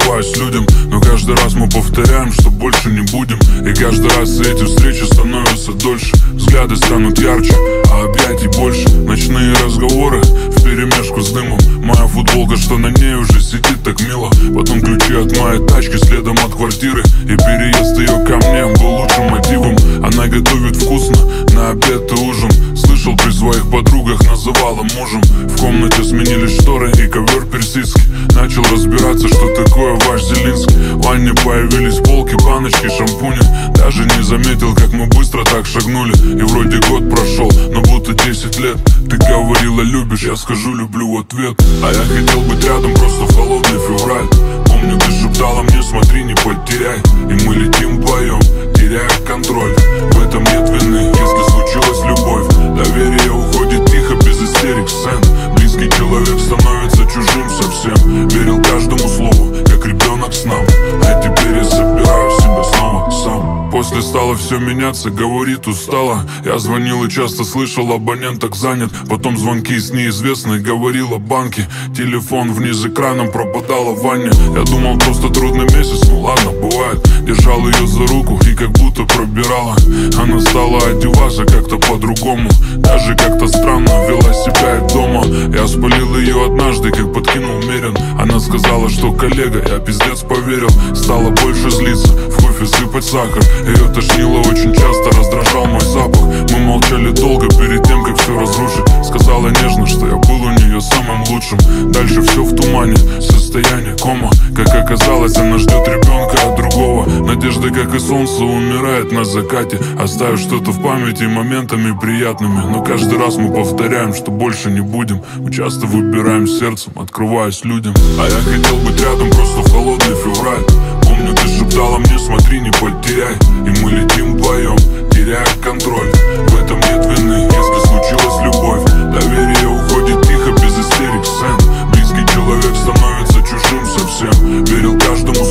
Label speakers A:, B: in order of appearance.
A: открываюсь людям. Но каждый раз мы повторяем, что больше не будем. И каждый раз эти встречи становятся дольше. Взгляды станут ярче, а объятий больше. Ночные разговоры вперемешку с дымом. Моя футболка, что на ней уже сидит так мило. Потом ключи от моей тачки следом от квартиры. И переезд ее ко мне был лучшим мотивом. Она готовит вкусно на обед и ужин. Слышал, при своих подругах называла мужем. В комнате сменились шторы и ковер персидский. Начал разбираться, что такое ваш Зелинский. В ванне появились полки, баночки, шампуни. Даже не заметил, как мы быстро так шагнули. И вроде год прошел, но будто 10 лет. Ты говорила любишь, я скажу люблю в ответ. А я хотел быть рядом просто в холодный февраль. Помню, ты шептала мне, смотри, не потеряй. И мы летим вдвоем, теряя контроль. В этом нет вины, если случилась любовь. Доверие уходит тихо, без истерик, сцен. Близкий человек становится чужим совсем. Верил каждому слову, как ребенок с нам. А теперь я собираю себя снова сам. После стало все меняться, говорит устала. Я звонил и часто слышал, абонент так занят. Потом звонки с неизвестной, говорила банки. Телефон вниз экраном пропадала в ванне. Я думал, просто трудный месяц, ну ладно, бывает. Держал ее за руку и как будто пробирала. Она стала одеваться как-то по-другому. Даже как-то странно вела себя и дома. Я спалил ее однажды, как подкинул Мерин. Она сказала, что коллега, я пиздец поверил. Стала больше злиться, в кофе сыпать сахар. Ее тошнило очень часто, раздражал мой запах. Мы молчали долго перед тем, как все разрушить. Сказала нежно, что я был у нее самым лучшим. Дальше все в тумане, состояние кома. Как оказалось, она ждет ребенка от другого. Надежда, как и солнце, умирает на закате. Оставив что-то в памяти моментами приятными. Но каждый раз мы повторяем, что больше не будем. Мы часто выбираем сердцем, открываясь людям. А я хотел быть рядом просто в холодный февраль. Помню, ты шептала мне, смотри, не потеряй. И мы летим вдвоем, теряя контроль. В этом нет вины, если случилась любовь. Доверие уходит тихо, без истерик, сцен. Близкий человек становится чужим совсем. Верил каждому